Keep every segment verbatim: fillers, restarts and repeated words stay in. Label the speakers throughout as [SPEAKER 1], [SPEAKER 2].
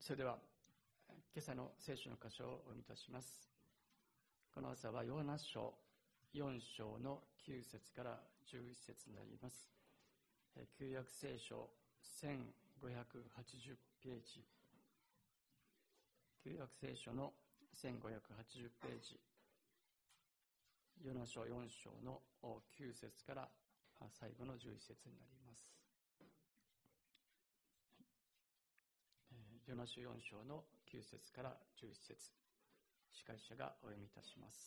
[SPEAKER 1] それでは今朝の聖書の箇所をお読みいたします。この朝はヨハネ書よん章のきゅう節からじゅういち節になります。旧約聖書せんごひゃくはちじゅうページ、旧約聖書のせんごひゃくはちじゅうページ、ヨハネ書よん章のきゅう節から最後のじゅういち節になります。ヨハネ書よん章のきゅう節からじゅういち節、司会者がお読みいたします。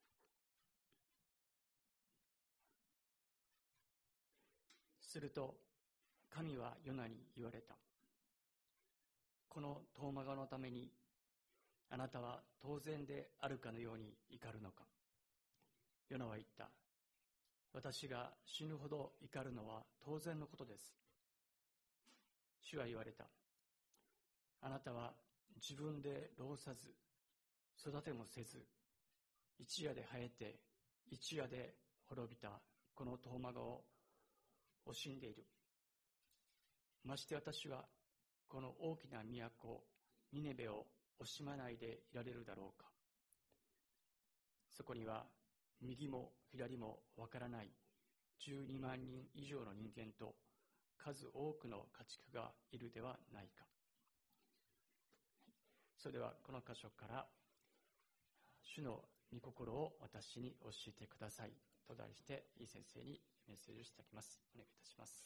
[SPEAKER 1] すると神はヨナに言われた。このトーマガのためにあなたは当然であるかのように怒るのか。ヨナは言った。私が死ぬほど怒るのは当然のことです。主は言われた。あなたは自分で労さず育てもせず、一夜で生えて一夜で滅びたこのトーマガを惜しんでいる。まして私はこの大きな都ニネベを惜しまないでいられるだろうか。そこには右も左もわからないじゅうにまんにん以上の人間と数多くの家畜がいるではないか。それではこの箇所から主の御心を私に教えてくださいと題していい先生にメッセージをしていただきます。お願いいたします。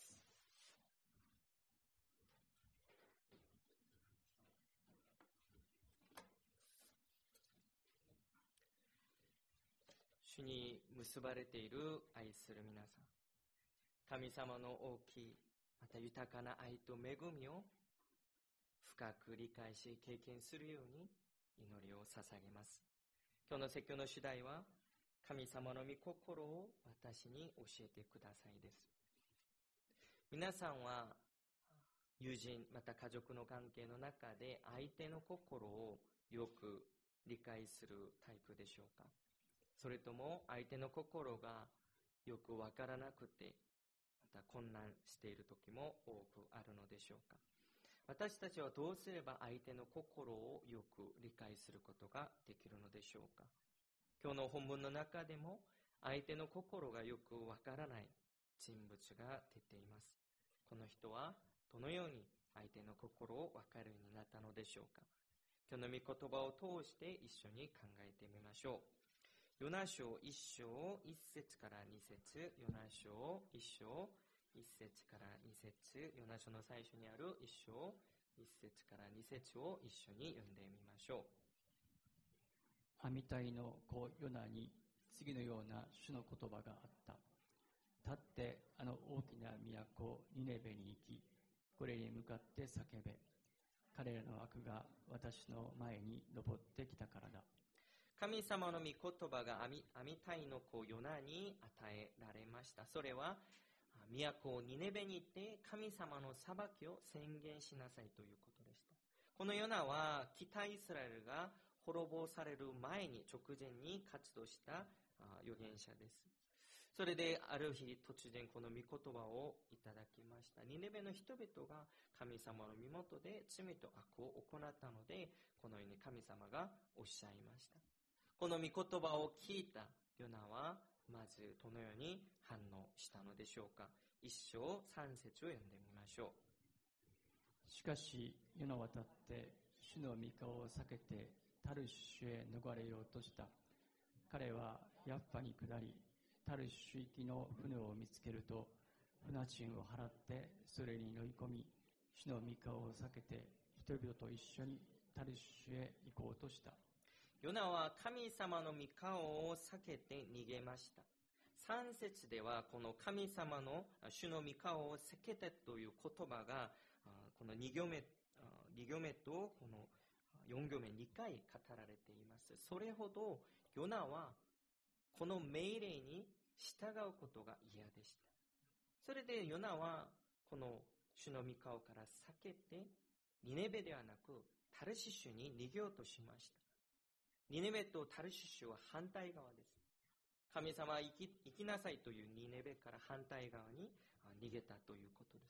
[SPEAKER 2] 主に結ばれている愛する皆さん、神様の大きいまた豊かな愛と恵みを深く理解し経験するように祈りを捧げます。今日の説教の主題は神様の御心を私に教えてくださいです。皆さんは友人また家族の関係の中で相手の心をよく理解するタイプでしょうか。それとも相手の心がよくわからなくてまた混乱している時も多くあるのでしょうか。私たちはどうすれば相手の心をよく理解することができるのでしょうか。今日の本文の中でも相手の心がよくわからない人物が出ています。この人はどのように相手の心をわかるようになったのでしょうか。今日の御言葉を通して一緒に考えてみましょう。ヨナ書一章一節から二節、ヨナ書一章一節から二節、ヨナ書の最初にある一章一節から二節を一緒に読んでみましょう。
[SPEAKER 1] アミタイの子ヨナに次のような主の言葉があった。立ってあの大きな都ニネベに行き、これに向かって叫べ。彼らの悪が私の前に上ってきたからだ。
[SPEAKER 2] 神様の御言葉がアミタイの子ヨナに与えられました。それは都ニネベに行って神様の裁きを宣言しなさいということでした。このヨナは北イスラエルが滅ぼされる前に直前に活動した預言者です。それである日突然この御言葉をいただきました。ニネベの人々が神様の身元で罪と悪を行ったので、このように神様がおっしゃいました。この御言葉を聞いたヨナはまずどのように反応したのでしょうか。一章三節を読んでみましょ
[SPEAKER 1] う。しかしヨナは立って主の御顔を避けてタルシュへ逃れようとした。彼はヤッパに下り、タルシュ行きの船を見つけると船賃を払ってそれに乗り込み、主の御顔を避けて人々と一緒にタルシュへ行こうとした。
[SPEAKER 2] ヨナは神様の御顔を避けて逃げました。三節ではこの神様の主の御顔を避けてという言葉がこの二行目、二行目とこの四行目にかい語られています。それほどヨナはこの命令に従うことが嫌でした。それでヨナはこの主の御顔から避けてニネベではなくタルシシュに逃げようとしました。ニネベとタルシシュは反対側です。神様は生き、生きなさいというニネベから反対側に逃げたということです。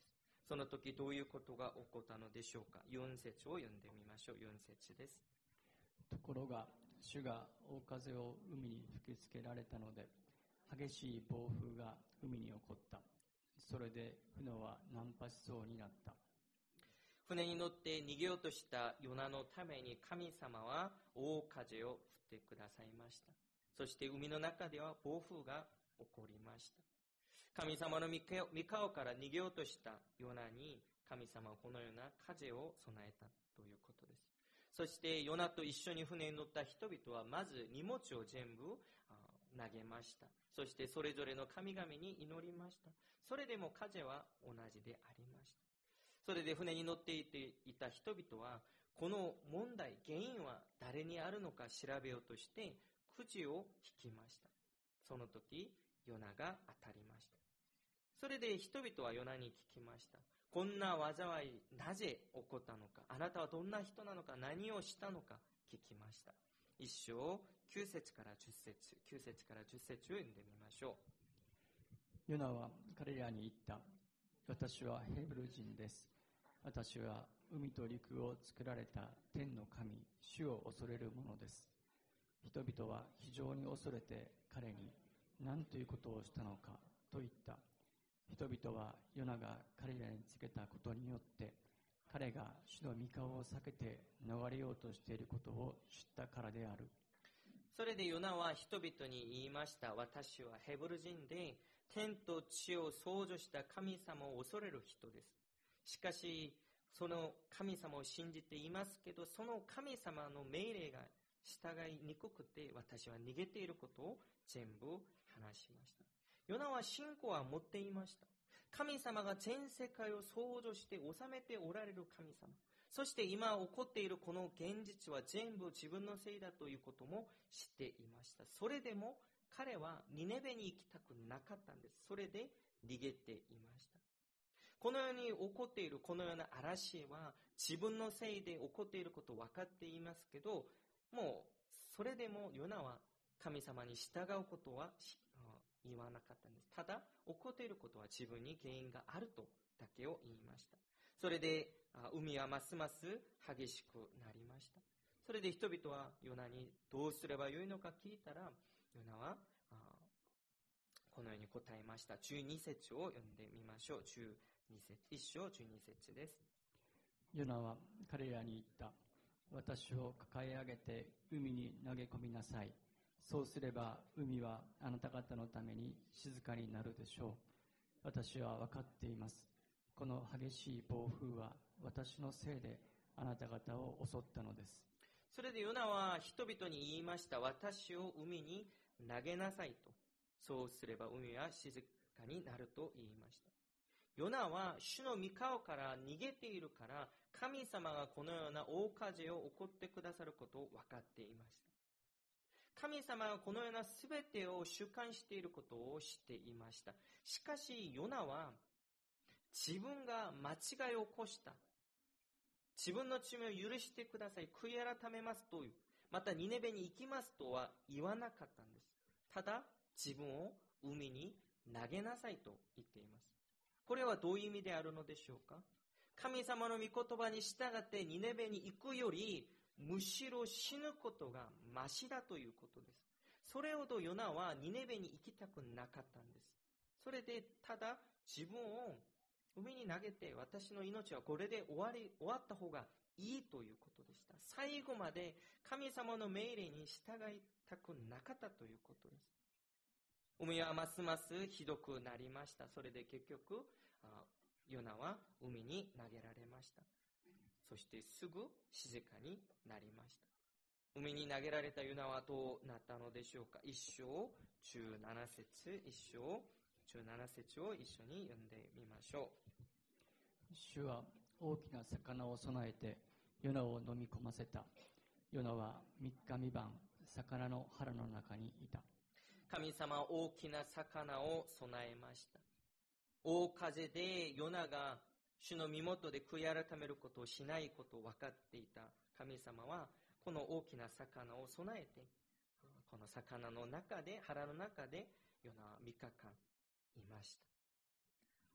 [SPEAKER 2] その時どういうことが起こったのでしょうか。よん節を読んでみましょう。よん節です。
[SPEAKER 1] ところが主が大風を海に吹きつけられたので、激しい暴風が海に起こった。それで船は難破しそうになった。
[SPEAKER 2] 船に乗って逃げようとしたヨナのために神様は大風を振ってくださいました。そして海の中では暴風が起こりました。神様の御顔から逃げようとしたヨナに神様はこのような風を備えたということです。そしてヨナと一緒に船に乗った人々はまず荷物を全部投げました。そしてそれぞれの神々に祈りました。それでも風は同じでありました。それで船に乗っていていた人々はこの問題、原因は誰にあるのか調べようとしてくじを引きました。その時ヨナが当たりました。それで人々はヨナに聞きました。こんな災いなぜ起こったのか、あなたはどんな人なのか、何をしたのか聞きました。一章きゅう節からじゅっ節、きゅう節からじゅっ節を読んでみましょ
[SPEAKER 1] う。ヨナは彼らに言った。私はヘブル人です。私は海と陸を作られた天の神、主を恐れるものです。人々は非常に恐れて彼に何ということをしたのかと言った。人々はヨナが彼らに告げたことによって彼が主の御顔を避けて逃れようとしていることを知ったからである。
[SPEAKER 2] それでヨナは人々に言いました。私はヘブル人で天と地を創造した神様を恐れる人です。しかしその神様を信じていますけど、その神様の命令が従いにくくて私は逃げていることを全部話しました。ヨナは信仰は持っていました。神様が全世界を創造して治めておられる神様。そして今起こっているこの現実は全部自分のせいだということも知っていました。それでも彼はニネベに行きたくなかったんです。それで逃げていました。このように起こっているこのような嵐は自分のせいで起こっていることを分かっていますけど、もうそれでもヨナは神様に従うことは言わなかったんです。ただ起こっていることは自分に原因があるとだけを言いました。それで海はますます激しくなりました。それで人々はヨナにどうすればよいのか聞いたら、ヨナはこのように答えました。じゅうに節を読んでみましょう。じゅうに節、一章じゅうに節です。
[SPEAKER 1] ヨナは彼らに言った。私を抱え上げて海に投げ込みなさい。そうすれば海はあなた方のために静かになるでしょう。私は分かっています。この激しい暴風は私のせいであなた方を襲ったのです。
[SPEAKER 2] それでヨナは人々に言いました。私を海に投げなさいと。そうすれば海は静かになると言いました。ヨナは主の御顔から逃げているから、神様がこのような大風を起こってくださることを分かっていました。神様がこのような全てを主観していることを知っていました。しかしヨナは自分が間違いを起こした、自分の罪を許してください、悔い改めますという、またニネベに行きますとは言わなかったんです。ただ自分を海に投げなさいと言っています。これはどういう意味であるのでしょうか。神様の御言葉に従ってニネベに行くよりむしろ死ぬことがましだということです。それほどヨナはニネベに行きたくなかったんです。それでただ自分を海に投げて私の命はこれで終わり終わった方がいいということでした。最後まで神様の命令に従いたくなかったということです。海はますますひどくなりました。それで結局ヨナは海に投げられました。そしてすぐ静かになりました。海に投げられたヨナはどうなったのでしょうか。一章じゅうなな節、一章じゅうなな節を一緒に読んでみましょ
[SPEAKER 1] う。主は大きな魚を備えてヨナを飲み込ませた。ヨナは三日三晩魚の腹の中にいた。
[SPEAKER 2] 神様は大きな魚を備えました。大風でヨナが主の身元で悔い改めることをしないことを分かっていた神様は、この大きな魚を備えて、この魚の中で、腹の中でヨナはみっかかんいました。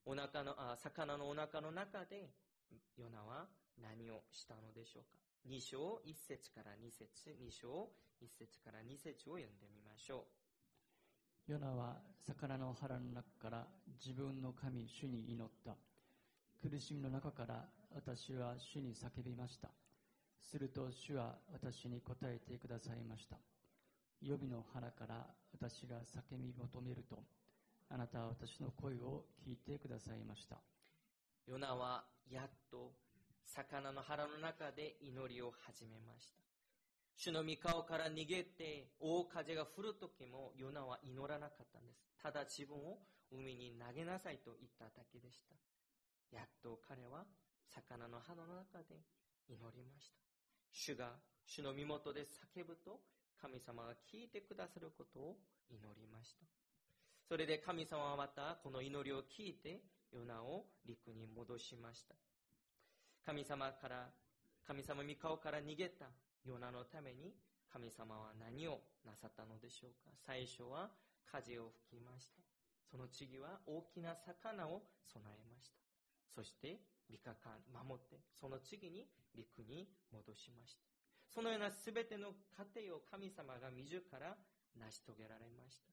[SPEAKER 2] お腹のあ魚のお腹の中でヨナは何をしたのでしょうか。に章いっ節からに節、に章いっ節からに節を読んでみましょ
[SPEAKER 1] う。ヨナは魚の腹の中から自分の神主に祈った。苦しみの中から私は主に叫びました。すると主は私に答えてくださいました。予備の腹から私が叫び求めると、あなたは私の声を聞いてくださいました。
[SPEAKER 2] ヨナはやっと魚の腹の中で祈りを始めました。主の御顔から逃げて大風が降るときもヨナは祈らなかったんです。ただ自分を海に投げなさいと言っただけでした。やっと彼は魚の腹の中で祈りました。主が主の身元で叫ぶと神様が聞いてくださることを祈りました。それで神様はまたこの祈りを聞いてヨナを陸に戻しました。神様から神様御顔から逃げたヨナのために神様は何をなさったのでしょうか。最初は風を吹きました。その次は大きな魚を備えました。そしてみっかかん守って、その次に陸に戻しました。そのようなすべての過程を神様が自ら成し遂げられました。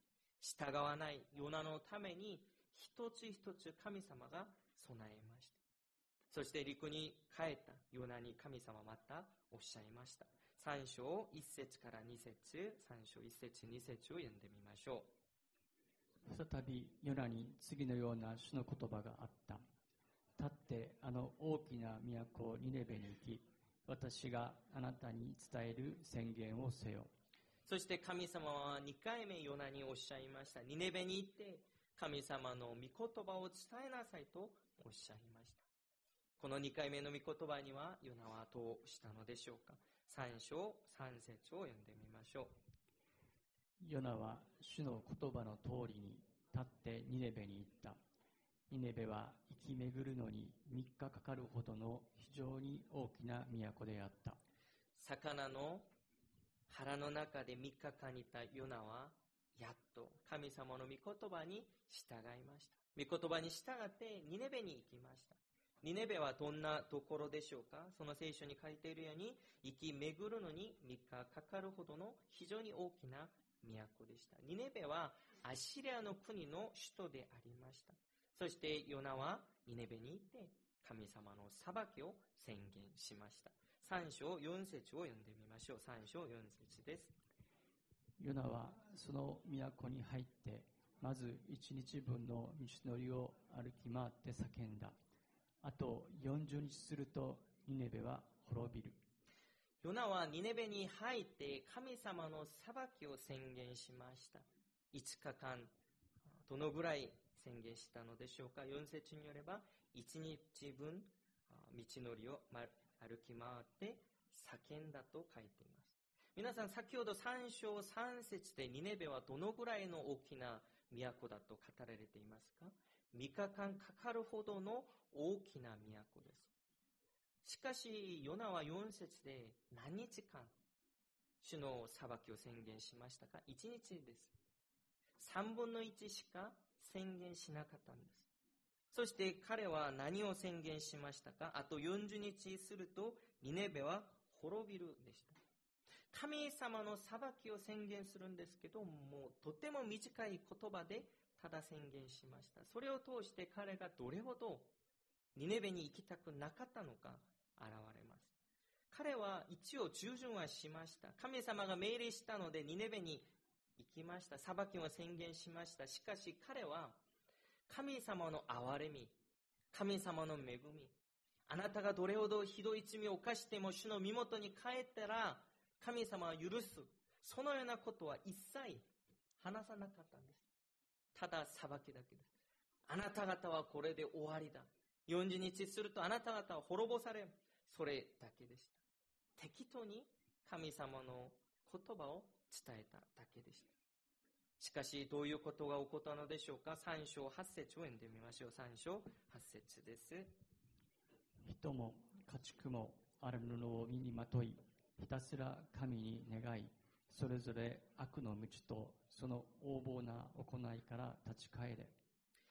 [SPEAKER 2] 従わないヨナのために一つ一つ神様が備えました。そして陸に帰ったヨナに神様またおっしゃいました。さん章いっ節からに節、さん章いっ節に節を読んでみましょ
[SPEAKER 1] う。再びヨナに次のような主の言葉があった。立ってあの大きな都ニネベに行き、私があなたに伝える宣言をせよ。
[SPEAKER 2] そして神様はにかいめヨナにおっしゃいました。ニネベに行って神様の御言葉を伝えなさいとおっしゃいました。このにかいめの御言葉にはヨナはどうしたのでしょうか。さん章さん節を読んでみましょ
[SPEAKER 1] う。ヨナは主の言葉の通りに立ってニネベに行った。ニネベは生き巡るのにみっかかかるほどの非常に大きな都であった。
[SPEAKER 2] 魚の腹の中でみっかかんいたヨナはやっと神様の御言葉に従いました。御言葉に従ってニネベに行きました。ニネベはどんなところでしょうか。その聖書に書いているように生き巡るのにみっかかかるほどの非常に大きな都でした。ニネベはアッシリアの国の首都でありました。そしてヨナはニネベに行って神様の裁きを宣言しました。さん章よん節を読んでみましょう。さん章よん節です。
[SPEAKER 1] ヨナはその都に入ってまず一日分の道のりを歩き回って叫んだ。あとよんじゅうにちするとニネベは滅びる。
[SPEAKER 2] ヨナはニネベに入って神様の裁きを宣言しました。いつかかんどのぐらい宣言したのでしょうか。よん節によればいちにちぶん道のりを歩き回って叫んだと書いています。皆さん先ほどさん章さん節でニネベはどのぐらいの大きな都だと語られていますか。みっかかんかかるほどの大きな都です。しかしヨナはよん節で何日間主の裁きを宣言しましたか。いちにちです。さんぶんのいちしか宣言しなかったんです。そして彼は何を宣言しましたか。あとよんじゅうにちするとニネベは滅びるでした。神様の裁きを宣言するんですけど、もうとても短い言葉でただ宣言しました。それを通して彼がどれほどニネベに行きたくなかったのか現れます。彼は一応従順はしました。神様が命令したのでニネベに行きました。裁きを宣言しました。しかし彼は神様の憐れみ、神様の恵み、あなたがどれほどひどい罪を犯しても主の身元に帰ったら神様は許す、そのようなことは一切話さなかったんです。ただ裁きだけです。あなた方はこれで終わりだ。よんじゅうにちするとあなた方は滅ぼされる。それだけでした。適当に神様の言葉を伝えただけでした。しかしどういうことが起こったのでしょうか。さん章はち節を読んでみましょう。さん章はち節です。
[SPEAKER 1] 人も家畜もある布を身にまとい、ひたすら神に願い、それぞれ悪の道とその横暴な行いから立ち返れ。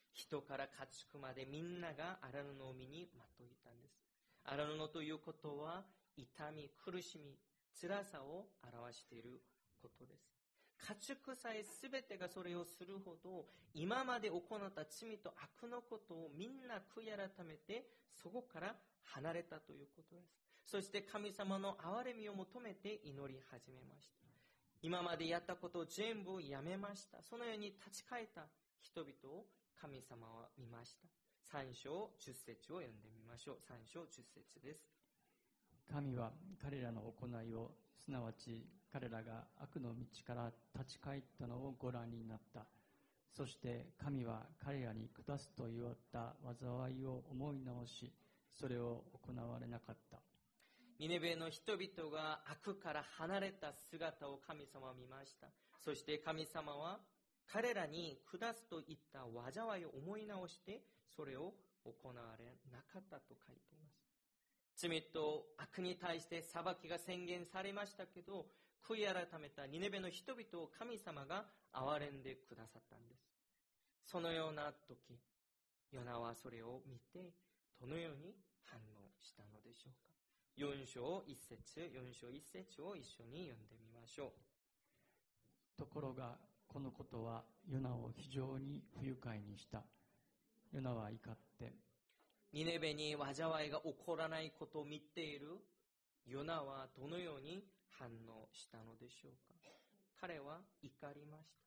[SPEAKER 2] 人から家畜までみんなが荒布を身にまといたんです。荒布ということは痛み、苦しみ、辛さを表していることです。家畜さえ全てがそれをするほど、今まで行った罪と悪のことをみんな悔い改めて、そこから離れたということです。そして神様の憐れみを求めて祈り始めました。今までやったことを全部やめました。そのように立ち返った人々を神様は見ました。さん章じゅっ節を読んでみましょう。さん章じゅっ節です。
[SPEAKER 1] 神は彼らの行いを、すなわち彼らが悪の道から立ち返ったのをご覧になった。そして神は彼らに下すと言われた災いを思い直し、それを行われなかった。
[SPEAKER 2] ニネベの人々が悪から離れた姿を神様は見ました。そして神様は彼らに下すと言った災いを思い直して、それを行われなかったと書いています。罪と悪に対して裁きが宣言されましたけど、悔い改めたニネベの人々を神様が憐れんでくださったんです。そのような時、ヨナはそれを見て、どのように反応したのでしょうか。よん章いち節、よん章いち節を一緒に読んでみましょう。
[SPEAKER 1] ところが、このことはヨナを非常に不愉快にした。ヨナは怒って、
[SPEAKER 2] ニネベに災いが起こらないことを見ているヨナはどのように反応したのでしょうか。彼は怒りました。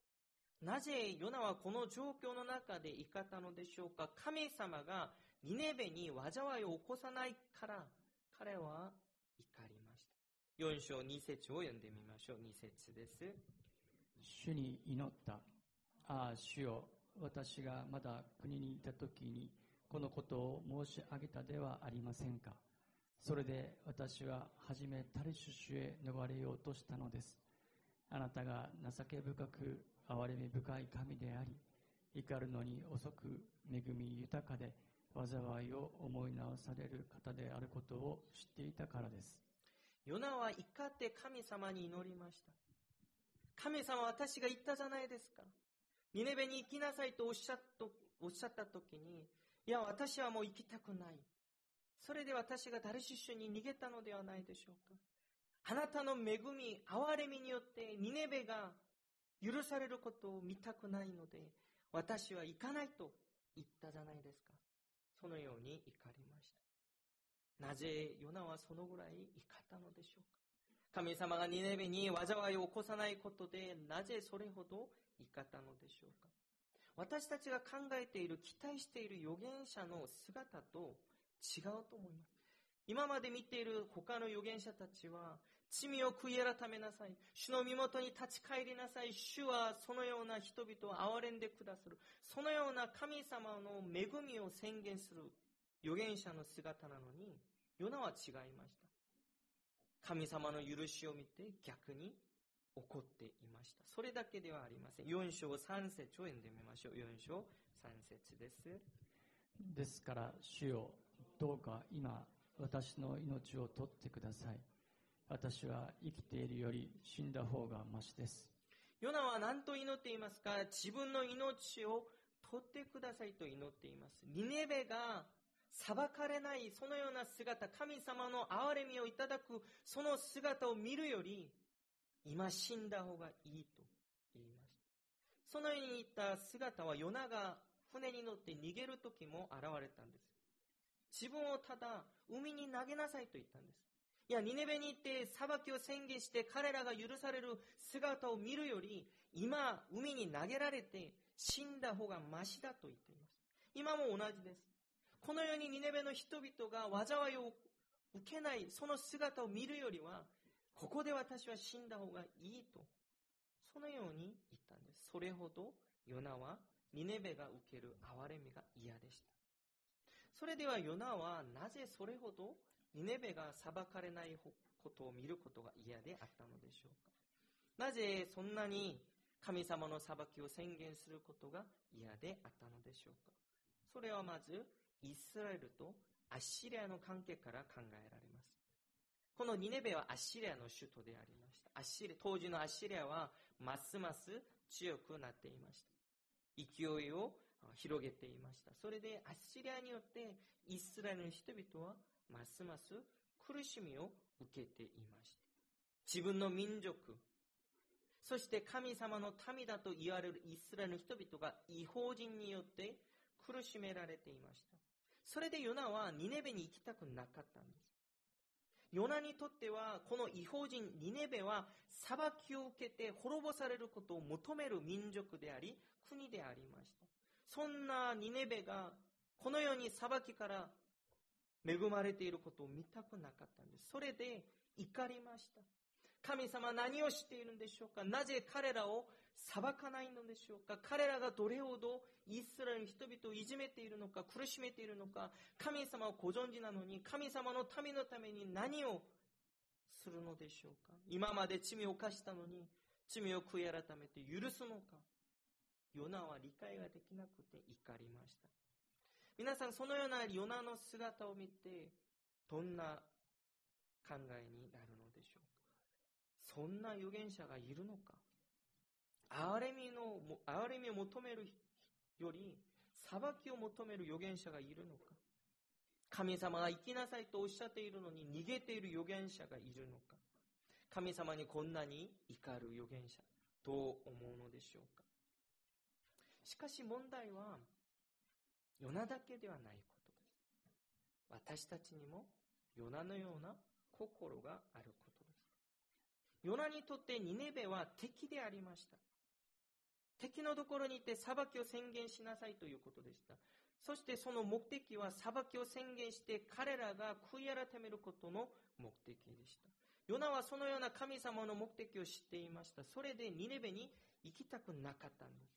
[SPEAKER 2] なぜヨナはこの状況の中で怒ったのでしょうか。神様がニネベに災いを起こさないから彼は怒りました。よん章に節を読んでみましょう。に節です。
[SPEAKER 1] 主に祈った。ああ、主よ、私がまだ国にいた時にこのことを申し上げたではありませんか。それで私は初めタリシュシュへ逃れようとしたのです。あなたが情け深く憐れみ深い神であり、怒るのに遅く恵み豊かで災いを思い直される方であることを知っていたからです。
[SPEAKER 2] ヨナは怒って神様に祈りました。神様、私が言ったじゃないですか。ニネベに行きなさいとおっしゃっと、おっしゃった時に、いや、私はもう行きたくない。それで私がタルシッシュに逃げたのではないでしょうか。あなたの恵み、憐れみによってニネベが許されることを見たくないので、私は行かないと言ったじゃないですか。そのように怒りました。なぜヨナはそのぐらい怒ったのでしょうか。神様がニネベに災いを起こさないことで、なぜそれほど怒ったのでしょうか。私たちが考えている、期待している預言者の姿と違うと思います。今まで見ている他の預言者たちは、罪を悔い改めなさい。主の身元に立ち返りなさい。主はそのような人々を憐れんでくださる。そのような神様の恵みを宣言する預言者の姿なのに、ヨナは違いました。神様の許しを見て逆に怒っていました。それだけではありません。よん章さん節を読んでみましょう。よん章さん節です。
[SPEAKER 1] ですから主よ、どうか今私の命を取ってください。私は生きているより死んだ方がましです。
[SPEAKER 2] ヨナは何と祈っていますか。自分の命を取ってくださいと祈っています。ニネベが裁かれないそのような姿、神様の憐れみをいただくその姿を見るより、今死んだ方がいいと言いました。そのように言った姿はヨナが船に乗って逃げる時も現れたんです。自分をただ海に投げなさいと言ったんです。いや、ニネベに行って裁きを宣言して彼らが許される姿を見るより、今海に投げられて死んだ方がマシだと言っています。今も同じです。このようにニネベの人々が災いを受けないその姿を見るよりは、ここで私は死んだ方がいいと、そのように言ったんです。それほどヨナはニネベが受ける憐れみが嫌でした。それではヨナはなぜそれほどニネベが裁かれないことを見ることが嫌であったのでしょうか。なぜそんなに神様の裁きを宣言することが嫌であったのでしょうか。それはまずイスラエルとアッシリアの関係から考えられます。このニネベはアッシリアの首都でありました。アッシリ当時のアッシリアはますます強くなっていました。勢いを広げていました。それでアッシリアによってイスラエルの人々はますます苦しみを受けていました。自分の民族、そして神様の民だと言われるイスラエルの人々が異邦人によって苦しめられていました。それでヨナはニネベに行きたくなかったんです。ヨナにとってはこの異邦人ニネベは裁きを受けて滅ぼされることを求める民族であり国でありました。そんなニネベがこのように裁きから恵まれていることを見たくなかったんです。それで怒りました。神様は何をしているんでしょうか。なぜ彼らを裁かないのでしょうか。彼らがどれほどイスラエルの人々をいじめているのか、苦しめているのか、神様をご存知なのに、神様の民のために何をするのでしょうか。今まで罪を犯したのに、罪を悔い改めて許すのか。ヨナは理解ができなくて怒りました。皆さん、そのようなヨナの姿を見て、どんな考えになるのでしょうか。そんな預言者がいるのか。憐れみの、憐れみを求めるより、裁きを求める預言者がいるのか。神様が生きなさいとおっしゃっているのに逃げている預言者がいるのか。神様にこんなに怒る預言者、どう思うのでしょうか。しかし問題は、ヨナだけではないことです。私たちにもヨナのような心があることです。ヨナにとってニネベは敵でありました。敵のところにいて裁きを宣言しなさいということでした。そしてその目的は裁きを宣言して彼らが悔い改めることの目的でした。ヨナはそのような神様の目的を知っていました。それでニネベに行きたくなかったんです。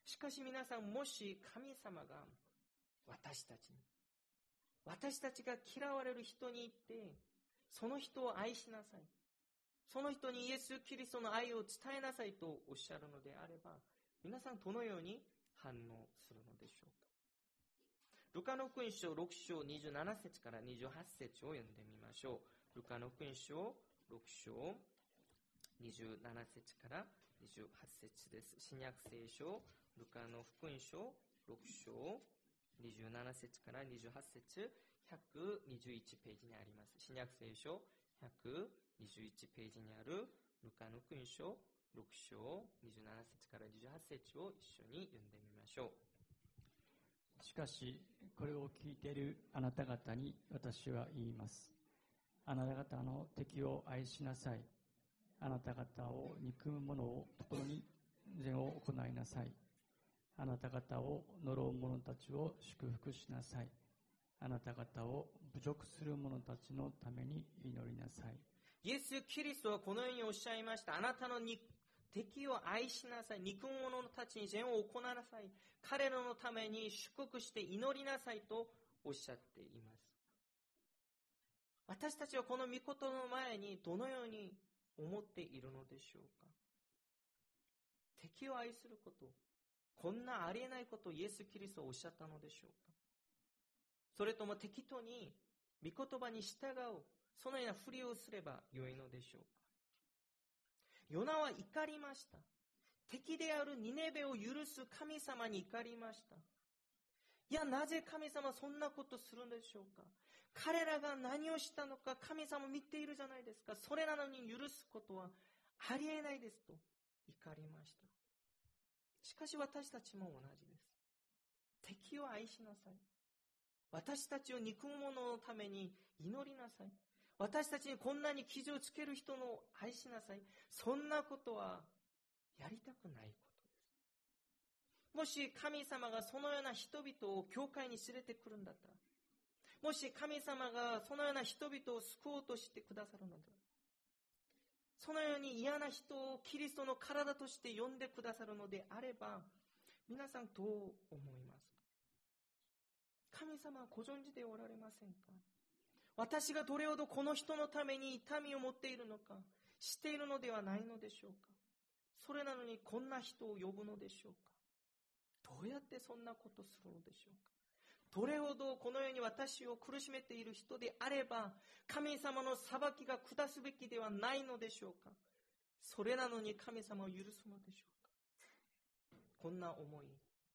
[SPEAKER 2] しかし皆さん、もし神様が私たちに、私たちが嫌われる人に言って、その人を愛しなさい。その人にイエス・キリストの愛を伝えなさいとおっしゃるのであれば、皆さんどのように反応するのでしょうか。ルカの福音書ろく章にじゅうなな節からにじゅうはち節を読んでみましょう。ルカの福音書ろく章にじゅうなな節からにじゅうはち節です。新約聖書ルカの福音書ろく章にじゅうなな節からにじゅうはち節、ひゃくにじゅういちページにあります。新約聖書ひゃくにじゅういちページにあるルカの福音書ろく章にじゅうなな節からにじゅうはち節を一緒に読んでみましょ
[SPEAKER 1] う。しかしこれを聞いているあなた方に私は言います。あなた方の敵を愛しなさい。あなた方を憎む者をところに善を行いなさい。あなた方を呪う者たちを祝福しなさい。あなた方を侮辱する者たちのために祈りなさい。
[SPEAKER 2] イエス・キリストはこのようにおっしゃいました。あなたの敵を愛しなさい。憎む者たちに善を行いなさい。彼らのために祝福して祈りなさいとおっしゃっています。私たちはこの御言の前にどのように思っているのでしょうか。敵を愛すること、こんなありえないことをイエス・キリストはおっしゃったのでしょうか。それとも適当に御言葉に従う、そのようなふりをすればよいのでしょうか。ヨナは怒りました。敵であるニネベを許す神様に怒りました。いや、なぜ神様そんなことするんでしょうか。彼らが何をしたのか神様見ているじゃないですか。それなのに許すことはありえないですと怒りました。しかし私たちも同じです。敵を愛しなさい。私たちを憎む者のために祈りなさい。私たちにこんなに傷をつける人の愛しなさい。そんなことはやりたくないことです。もし神様がそのような人々を教会に連れてくるんだったら、もし神様がそのような人々を救おうとしてくださるのでは、そのように嫌な人をキリストの体として呼んでくださるのであれば、皆さんどう思いますか。神様はご存知でおられませんか。私がどれほどこの人のために痛みを持っているのか知っているのではないのでしょうか。それなのにこんな人を呼ぶのでしょうか。どうやってそんなことするのでしょうか。どれほどこのように私を苦しめている人であれば、神様の裁きが下すべきではないのでしょうか。それなのに神様を許すのでしょうか。こんな思い、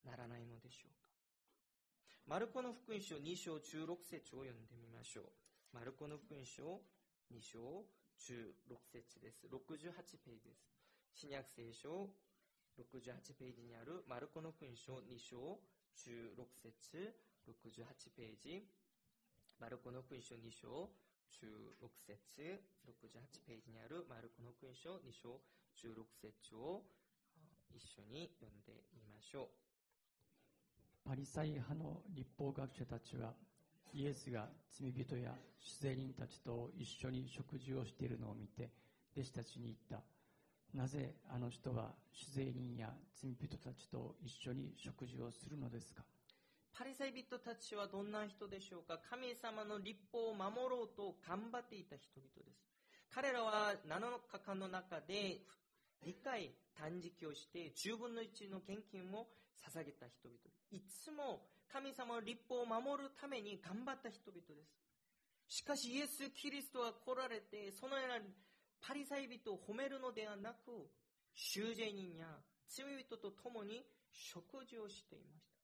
[SPEAKER 2] ならないのでしょうか。マルコの福音書に章じゅうろく節を読んでみましょう。マルコの福音書に章じゅうろく節です。ろくじゅうはちページです。新約聖書ろくじゅうはちページにあるマルコの福音書に章じゅうろく節、ろくじゅうはちページ、マルコの福音書に章じゅうろく節、ろくじゅうはちページにあるマルコの福音書に章じゅうろく節を一緒に読んでみましょう。
[SPEAKER 1] パリサイ派の律法学者たちはイエスが罪人や主税人たちと一緒に食事をしているのを見て弟子たちに言った。なぜあの人は主税人や罪人たちと一緒に食事をするのですか。
[SPEAKER 2] パリサイ人たちはどんな人でしょうか。神様の律法を守ろうと頑張っていた人々です。彼らはなのかかんの中で理解断食をしてじゅうぶんのいちの献金を捧げた人々。いつも神様の律法を守るために頑張った人々です。しかしイエス・キリストは来られて、そのようなパリサイ人を褒めるのではなく、修税人や罪人と共に食事をしていました。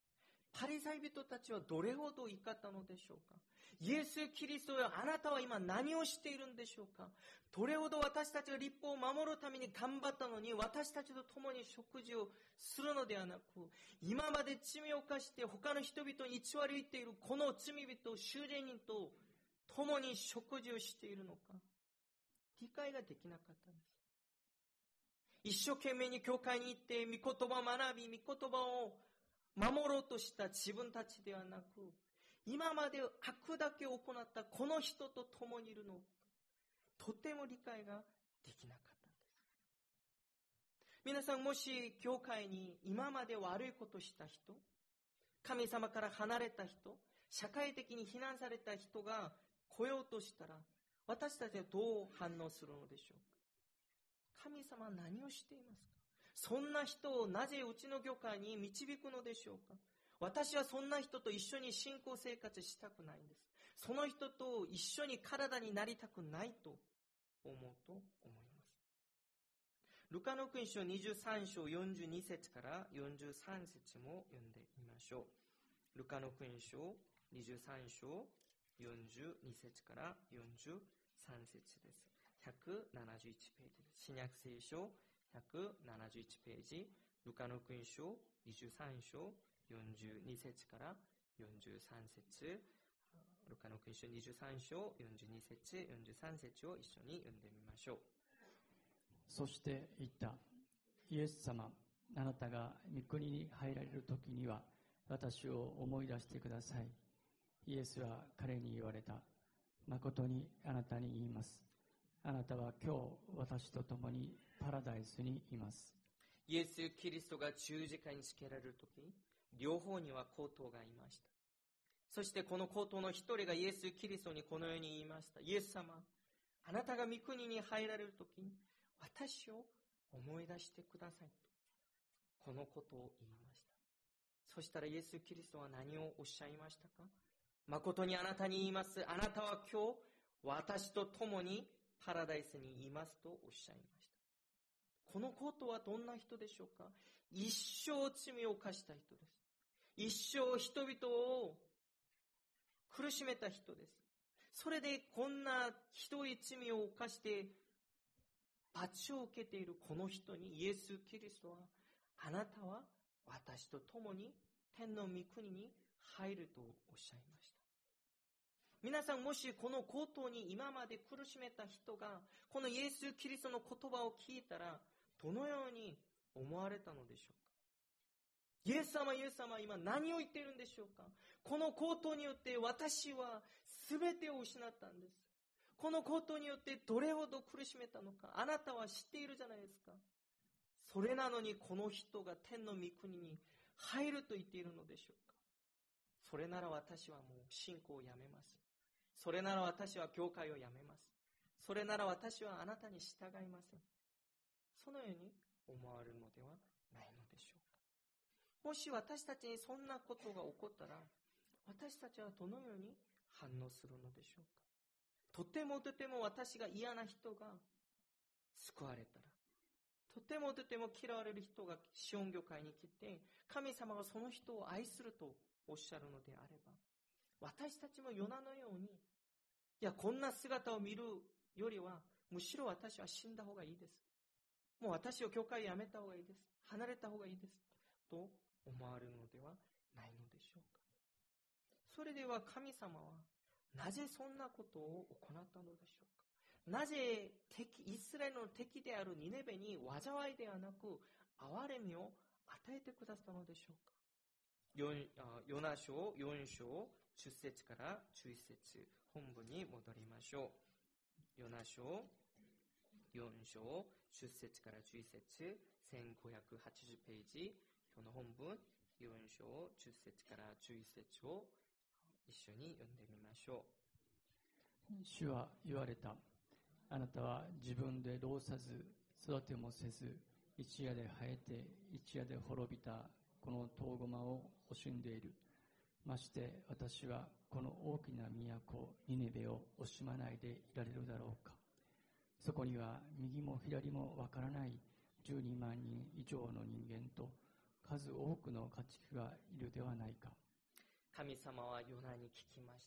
[SPEAKER 2] パリサイ人たちはどれほど怒ったのでしょうか。イエス・キリストよ、あなたは今何をしているんでしょうか。どれほど私たちが律法を守るために頑張ったのに、私たちと共に食事をするのではなく、今まで罪を犯して他の人々に偽りを言っているこの罪人、修税人と共に食事をしているのか、理解ができなかったんです。一生懸命に教会に行って御言葉を学び、御言葉を守ろうとした自分たちではなく、今まで悪だけを行ったこの人と共にいるの、とても理解ができなかったんです。皆さん、もし教会に今まで悪いことをした人、神様から離れた人、社会的に非難された人が来ようとしたら、私たちはどう反応するのでしょうか。神様は何をしていますか。そんな人をなぜうちの教会に導くのでしょうか。私はそんな人と一緒に信仰生活したくないんです。その人と一緒に体になりたくないと思うと思います。ルカの福音書にじゅうさん章よんじゅうに節からよんじゅうさん節も読んでみましょう。ルカの福音書にじゅうさん章よんじゅうに節からよんじゅうさん節です。ひゃくななじゅういちページです。新約聖書ひゃくななじゅういちページ、ルカの福音書にじゅうさん章よんじゅうに節からよんじゅうさん節、ルカの福音書にじゅうさん章よんじゅうに節、よんじゅうさん節を一緒に読んでみましょう。
[SPEAKER 1] そして言った。イエス様、あなたが御国に入られる時には私を思い出してください。イエスは彼に言われた。誠にあなたに言います。あなたは今日私と共にパラダイスにいます。
[SPEAKER 2] イエス・キリストが十字架につけられるとき、両方には皇統がいました。そしてこの皇統の一人がイエス・キリストにこのように言いました。イエス様、あなたが御国に入られるときに私を思い出してくださいと、このことを言いました。そしたらイエス・キリストは何をおっしゃいましたか。誠にあなたに言います。あなたは今日私と共にパラダイスにいますとおっしゃいました。このことはどんな人でしょうか。一生罪を犯した人です。一生人々を苦しめた人です。それでこんなひどい罪を犯して罰を受けているこの人にイエス・キリストは、あなたは私と共に天の御国に入るとおっしゃいました。皆さん、もしこの皇統に今まで苦しめた人がこのイエス・キリストの言葉を聞いたらどのように思われたのでしょうか。イエス様、イエス様は今何を言っているんでしょうか。この皇統によって私は全てを失ったんです。この皇統によってどれほど苦しめたのかあなたは知っているじゃないですか。それなのにこの人が天の御国に入ると言っているのでしょうか。それなら私はもう信仰をやめます。それなら私は教会をやめます。それなら私はあなたに従いません。そのように思われるのではないのでしょうか。もし私たちにそんなことが起こったら、私たちはどのように反応するのでしょうか。とてもとても私が嫌な人が救われたら、 とてもとても嫌われる人がシオン教会に来て、神様がその人を愛するとおっしゃるのであれば、私たちもヨナのように、いや、こんな姿を見るよりは、むしろ私は死んだ方がいいです。もう私を教会やめた方がいいです。離れた方がいいです。と思われるのではないのでしょうか。それでは神様は、なぜそんなことを行ったのでしょうか。なぜ敵、イスラエルの敵であるニネベに災いではなく、憐れみを与えてくださったのでしょうか。ヨナ書よん章じゅっ節からじゅういち節、本文に戻りましょう。ヨナ書よん章じゅっ節からじゅういち節、せんごひゃくはちじゅうページ、この本文よん章じゅっ節からじゅういち節を一緒に読んでみましょ
[SPEAKER 1] う。主は言われた。あなたは自分で労さず育てもせず、一夜で生えて一夜で滅びたこのトウゴマを惜しんでいる。まして私はこの大きな都ニネベを惜しまないでいられるだろうか。そこには右も左もわからないじゅうにまんにん以上の人間と数多くの家畜がいるではないか。
[SPEAKER 2] 神様はヨナに聞きました。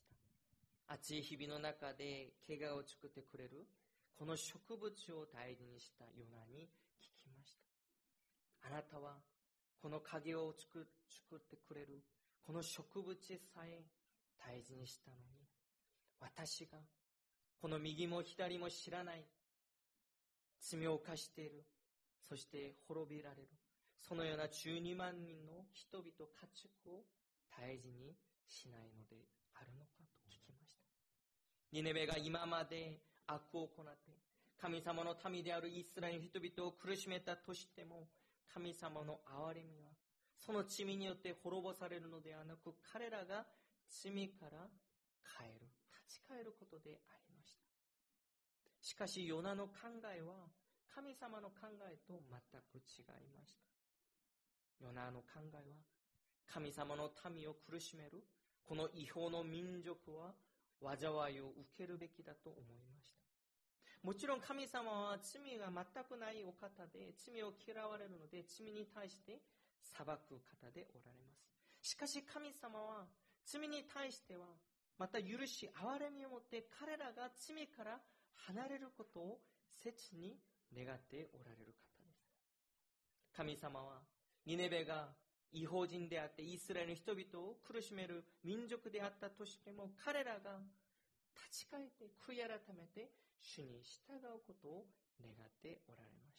[SPEAKER 2] 暑い日々の中で怪我を作ってくれるこの植物を大事にしたヨナに聞きました。あなたはこの影を作ってくれるこの植物さえ大事にしたのに、私がこの右も左も知らない罪を犯している、そして滅びられる、そのようなじゅうにまんにんの人々家畜を大事にしないのであるのかと聞きました。ニネベが今まで悪を行って神様の民であるイスラエルの人々を苦しめたとしても、神様の憐れみはその罪によって滅ぼされるのではなく、彼らが罪から帰る、立ち返ることでありました。しかしヨナの考えは神様の考えと全く違いました。ヨナの考えは、神様の民を苦しめるこの違法の民族は災いを受けるべきだと思いました。もちろん神様は罪が全くないお方で、罪を嫌われるので罪に対して裁く方でおられます。しかし神様は罪に対してはまた許し憐れみをもって彼らが罪から離れることを切に願っておられる方です。神様はニネベが異邦人であってイスラエルの人々を苦しめる民族であったとしても、彼らが立ち返って悔い改めて主に従うことを願っておられました。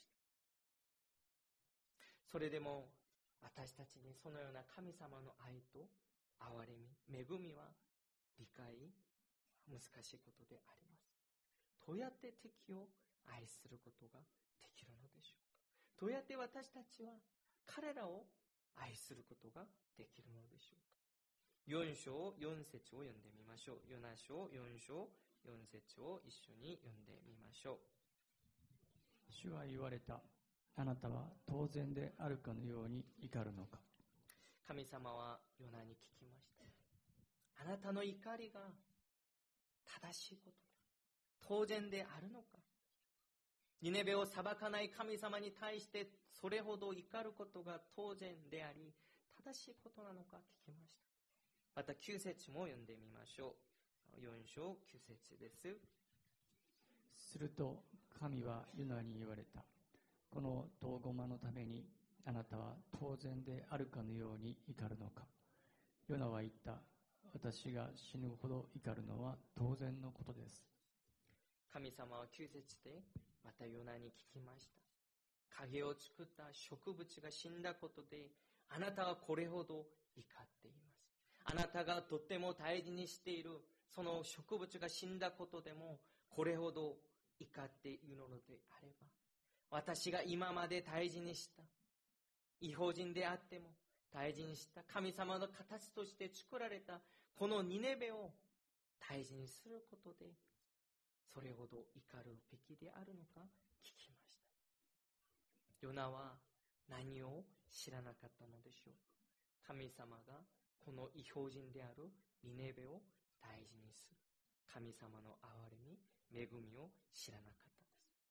[SPEAKER 2] それでも私たちにそのような神様の愛と憐れみ、恵みは理解難しいことであります。どうやって敵を愛することができるのでしょうか。どうやって私たちは彼らを愛することができるのでしょうか。よん章よん節を読んでみましょう。ヨナ書よん章よん節を一緒に読んでみましょう。
[SPEAKER 1] 主は言われた。あなたは当然であるかのように怒るのか。
[SPEAKER 2] 神様はヨナに聞きました。あなたの怒りが正しいことだ、当然であるのか。ニネベを裁かない神様に対してそれほど怒ることが当然であり正しいことなのか聞きました。またきゅう節も読んでみましょう。よん章きゅう節です。
[SPEAKER 1] すると神はヨナに言われた。このトウゴマのためにあなたは当然であるかのように怒るのか。ヨナは言った。私が死ぬほど怒るのは当然のことです。
[SPEAKER 2] 神様はきゅう節でまたヨナに聞きました。影を作った植物が死んだことであなたはこれほど怒っています。あなたがとっても大事にしているその植物が死んだことでもこれほど怒っているのであれば、私が今まで大事にした異邦人であっても大事にした神様の形として作られたこのニネベを大事にすることでそれほど怒るべきであるのか聞きました。ヨナは何を知らなかったのでしょうか。神様がこの異邦人であるニネベを大事にする神様の憐れみ、恵みを知らなかったんです。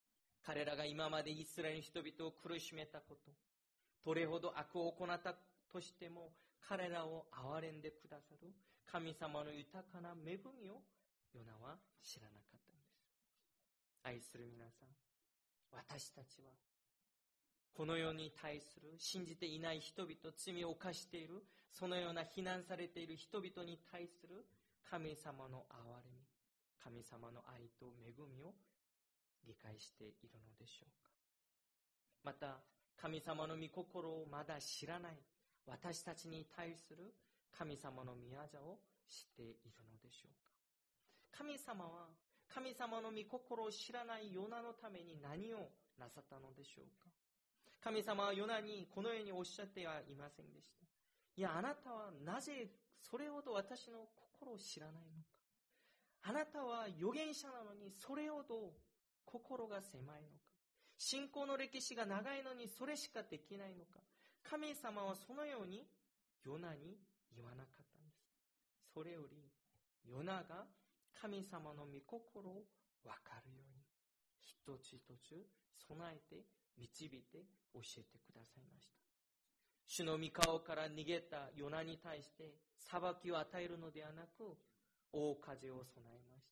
[SPEAKER 2] 彼らが今までイスラエルの人々を苦しめたこと、どれほど悪を行ったとしても、彼らを憐れんでくださる神様の豊かな恵みをヨナは知らなかったんです。愛する皆さん、私たちはこの世に対する信じていない人々、罪を犯している、そのような非難されている人々に対する神様の憐れみ、神様の愛と恵みを理解しているのでしょうか。また、神様の御心をまだ知らない私たちに対する神様の御業を知っているのでしょうか。神様は神様の御心を知らないヨナのために何をなさったのでしょうか。神様はヨナにこのようにおっしゃってはいませんでした。いや、あなたはなぜそれほど私の心を知らないのか。あなたは預言者なのにそれほど心が狭いのか。信仰の歴史が長いのにそれしかできないのか。神様はそのようにヨナに言わなかったんです。それよりヨナが神様の御心を分かるように一つ一つ備えて導いて教えてくださいました。主の御顔から逃げたヨナに対して裁きを与えるのではなく、大風を備えました。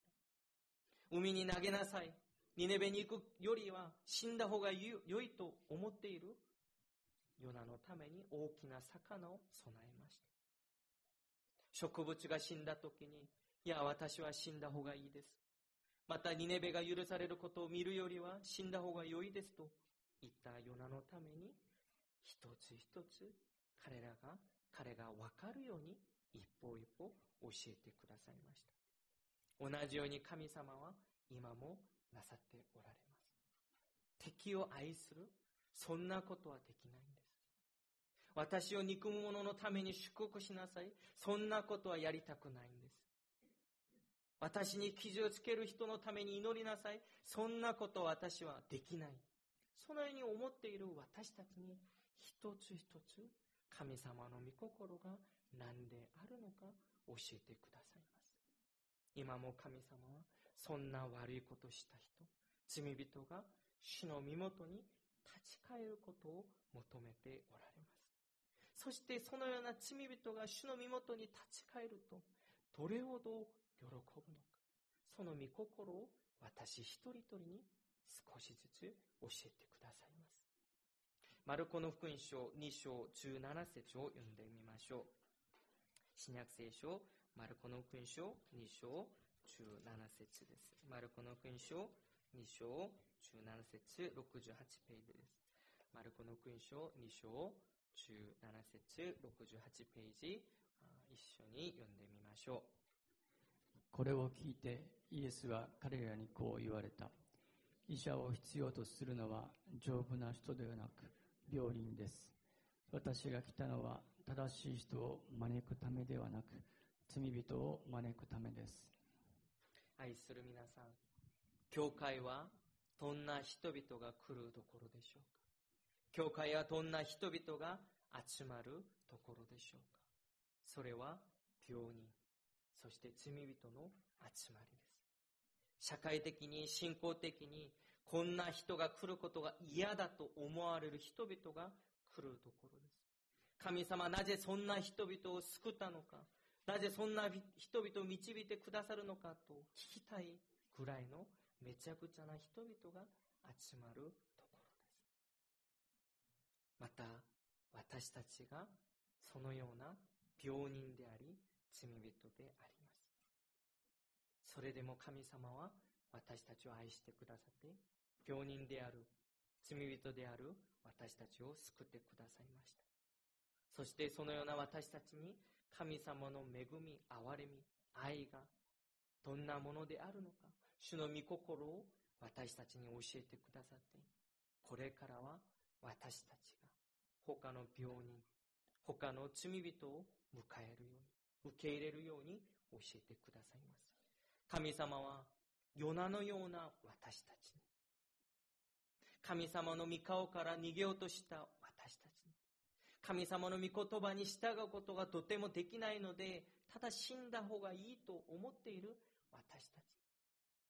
[SPEAKER 2] 海に投げなさい。ニネベに行くよりは死んだ方が良いと思っているヨナのために大きな魚を備えました。植物が死んだ時に、いや、私は死んだ方がいいです。またニネベが許されることを見るよりは死んだ方が良いですと言ったヨナのために、一つ一つ彼らが彼が分かるように一歩一歩教えてくださいました。同じように神様は今もなさっておられます。敵を愛する、そんなことはできないんです。私を憎む者のために祝福しなさい、そんなことはやりたくないんです。私に傷をつける人のために祈りなさい、そんなことは私はできない。そのように思っている私たちに一つ一つ神様の御心が何であるのか教えてくださいます。今も神様はそんな悪いことをした人、罪人が主の身元に立ち返ることを求めておられます。そしてそのような罪人が主の身元に立ち返るとどれほど喜ぶのか、その御心を私一人一人に少しずつ教えてくださいます。マルコの福音書に章じゅうなな節を読んでみましょう。新約聖書マルコの福音書に章じゅうなな節です。マルコの福音書に章じゅうなな節ろくじゅうはちページです。マルコの福音書に章じゅうなな節ろくじゅうはちページ、一緒に読んでみましょう。
[SPEAKER 1] これを聞いてイエスは彼らにこう言われた。医者を必要とするのは丈夫な人ではなく病人です。私が来たのは正しい人を招くためではなく罪人を招くためです。
[SPEAKER 2] 愛する皆さん、教会はどんな人々が来るところでしょうか。教会はどんな人々が集まるところでしょうか。それは病人、そして罪人の集まりです。社会的に信仰的にこんな人が来ることが嫌だと思われる人々が来るところです。神様、なぜそんな人々を救ったのか、なぜそんな人々を導いてくださるのかと聞きたいぐらいのめちゃくちゃな人々が集まるところです。また私たちがそのような病人であり罪人であります。それでも神様は私たちを愛してくださって病人である罪人である私たちを救ってくださいました。そしてそのような私たちに神様の恵み、憐れみ、愛がどんなものであるのか、主の御心を私たちに教えてくださって、これからは私たちが他の病人、他の罪人を迎えるように、受け入れるように教えてくださいます。神様はヨナのような私たちに、神様の御顔から逃げようとした私たちに、神様の御言葉に従うことがとてもできないので、ただ死んだ方がいいと思っている私たちに、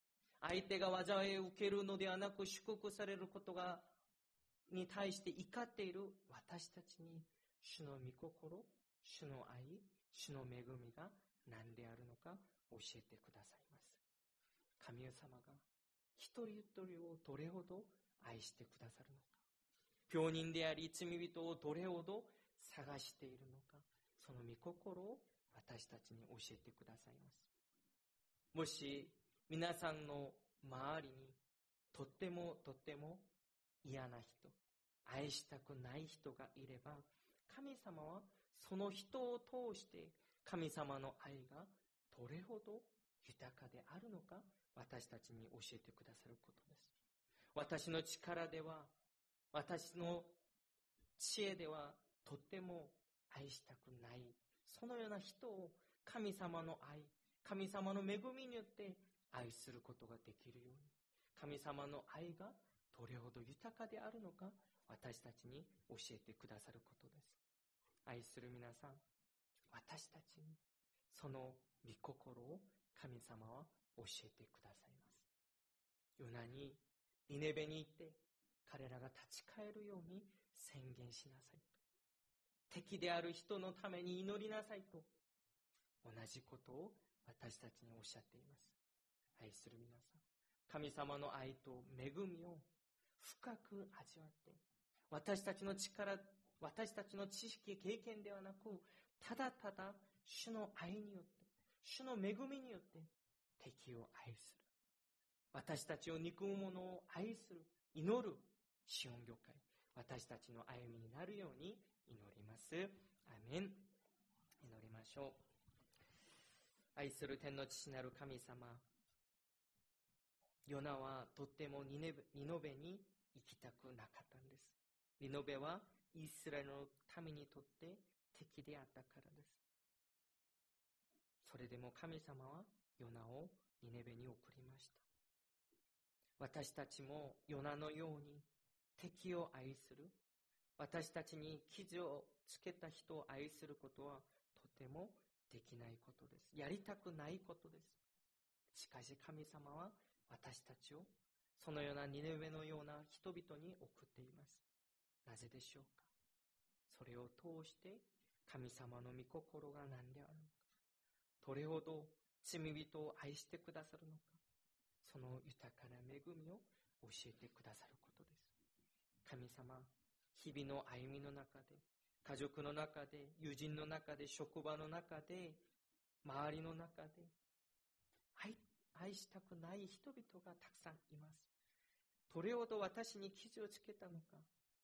[SPEAKER 2] 相手が災いを受けるのではなく祝福されることがに対して怒っている私たちに、主の御心、主の愛、主の恵みが何であるのか教えてくださいます。神様が一人一人をどれほど愛してくださるのか、病人であり罪人をどれほど探しているのか、その御心を私たちに教えてくださいます。もし皆さんの周りにとってもとっても嫌な人、愛したくない人がいれば、神様はその人を通して神様の愛がどれほど豊かであるのか、私たちに教えてくださることです。私の力では、私の知恵ではとっても愛したくない、そのような人を神様の愛、神様の恵みによって愛することができるように、神様の愛がどれほど豊かであるのか、私たちに教えてくださることです。愛する皆さん、私たちにその御心を神様は教えてくださいます。ヨナにニネベに行って彼らが立ち返るように宣言しなさいと、敵である人のために祈りなさいと、同じことを私たちにおっしゃっています。愛する皆さん、神様の愛と恵みを深く味わって、私たちの力、私たちの知識、経験ではなく、ただただ主の愛によって、主の恵みによって敵を愛する、私たちを憎む者を愛する、祈るシオン教会、私たちの歩みになるように祈ります。アーメン。祈りましょう。愛する天の父なる神様、ヨナはとってもニネベ、ニノベに行きたくなかったんです。ニノベはイスラエルの民にとって敵であったからです。それでも神様はヨナをニネベに送りました。私たちもヨナのように敵を愛する、私たちに傷をつけた人を愛することはとてもできないことです。やりたくないことです。しかし神様は私たちをそのようなニネベのような人々に送っています。なぜでしょうか。それを通して神様の御心が何であるのか、どれほど罪人を愛してくださるのか、その豊かな恵みを教えてくださることです。神様、日々の歩みの中で、家族の中で、友人の中で、職場の中で、周りの中で、愛、愛したくない人々がたくさんいます。どれほど私に傷をつけたのか、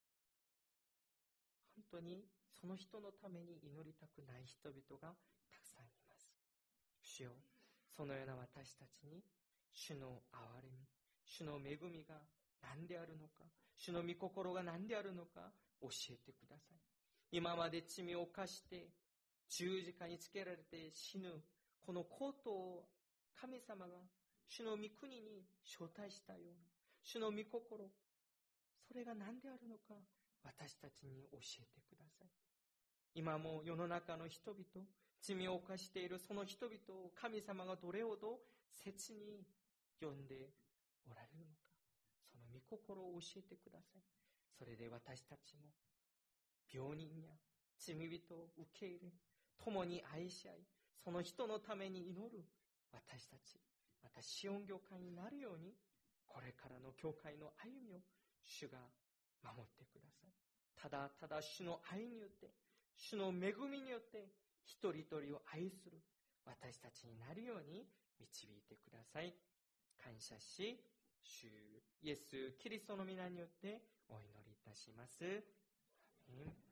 [SPEAKER 2] 本当にその人のために祈りたくない人々がたくさんいます。主よ、そのような私たちに主の憐れみ、主の恵みが何であるのか、主の御心が何であるのか教えてください。今まで罪を犯して十字架につけられて死ぬこのことを神様が主の御国に招待したような主の御心、それが何であるのか私たちに教えてください。今も世の中の人々、罪を犯しているその人々を神様がどれほど切に呼んでおられるのか、その御心を教えてください。それで私たちも病人や罪人を受け入れ、共に愛し合い、その人のために祈る私たち、またシオン教会になるように、これからの教会の歩みを主が守ってください。ただただ主の愛によって、主の恵みによって一人一人を愛する私たちになるように導いてください。感謝し、主イエス・キリストの皆によってお祈りいたします。アーメン。